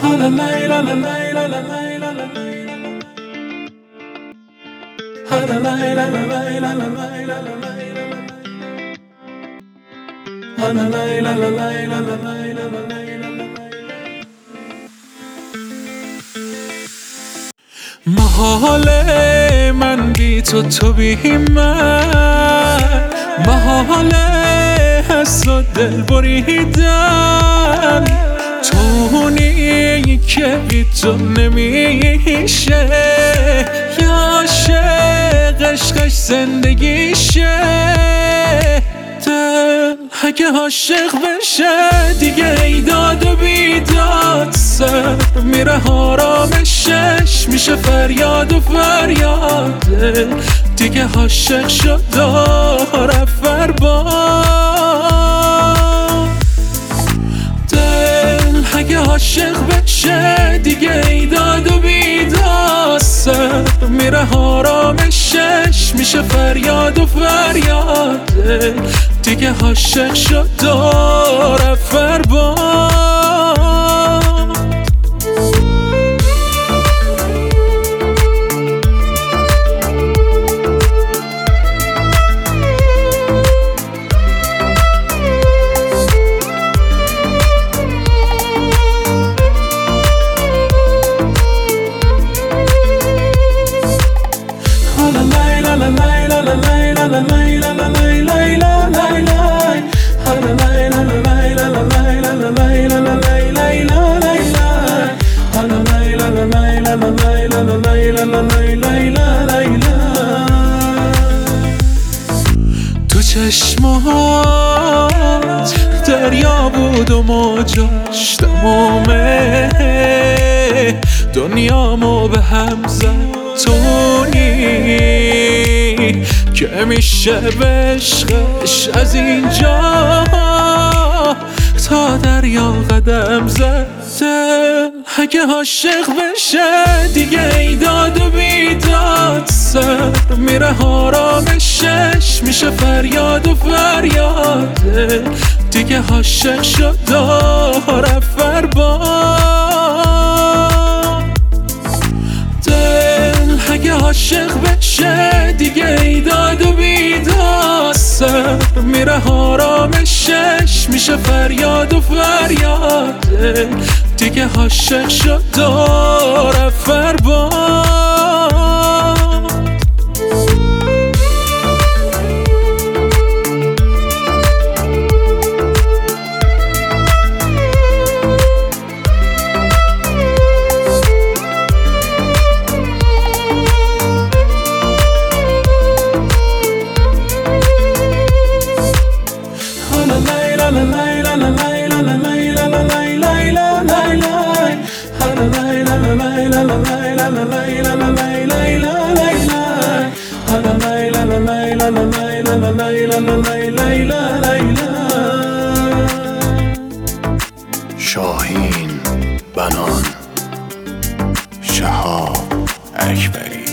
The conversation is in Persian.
محاله من بی تو بی من، محاله حس و دل بریدن، تونی که بی تو نمیشه، یا عاشق عشقش زندگیشه. دل اگه عاشق بشه دیگه ایداد و بیداد، سر میره آرامشش میشه فریاد و فریاد. دل دیگه عاشق شد داره فرباد. دل اگه عاشق بشه دیگه ایداد و بیداد، سر میره آرامشش میشه فریاد و فریاد. دل دیگه عاشق شد داره فرباد. تو چشمات دریا بود و موجاش تمومه، دنیامو به هم زد تونی که میشه به عشقش از اینجا تا دریا قدم زد. دل اگه عاشق بشه دیگه ایداد و بیداد، سر میره آرامشش میشه فریاد و فریاد. دل دیگه عاشق شد داره فرباد. دل اگه عاشق بشه دیگه ایداد و بیداد، سر میره آرامشش میشه فریاد و فریاد. دل دیگه عاشق شد داره فرباد. شاهین بنان، شهاب اکبری.